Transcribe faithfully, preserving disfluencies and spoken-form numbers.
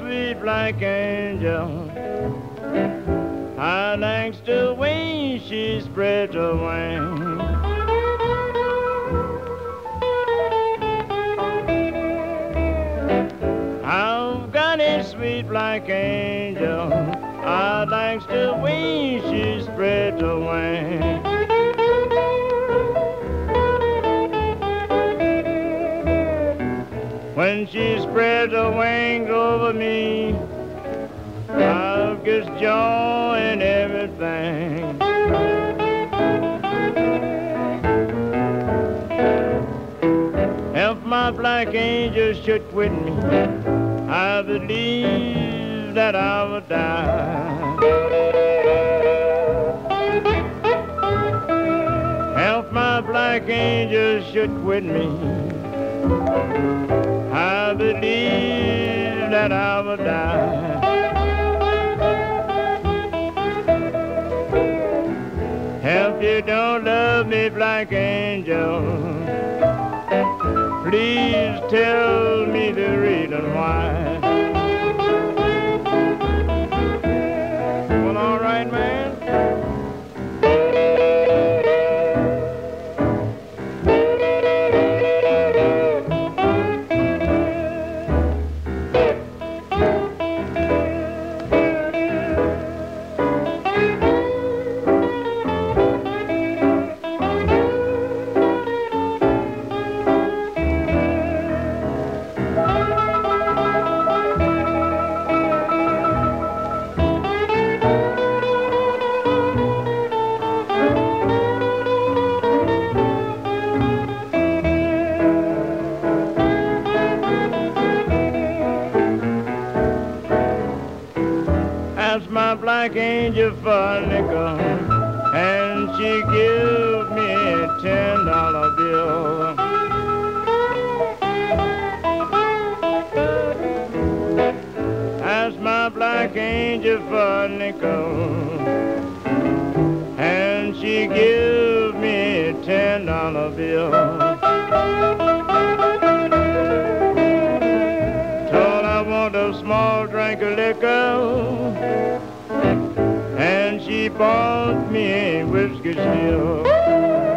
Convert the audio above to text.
sweet black angel. I likes the way she spreads her wings. I've got a sweet black angel. I likes the way she spreads her wings. When she spreads her wings over me, I get joy in everything. If my black angel should quit me, I believe that I would die. If my black angel should quit me, I believe that I would die. If you don't love me, black angel, please tell me the reason why. Well, all right, man. Asked my black angel for a nickel, and she give me a ten dollar bill. Asked my black angel for a nickel, and she give me a ten dollar bill. Told I want a small drink of liquor, and she bought me a whiskey still.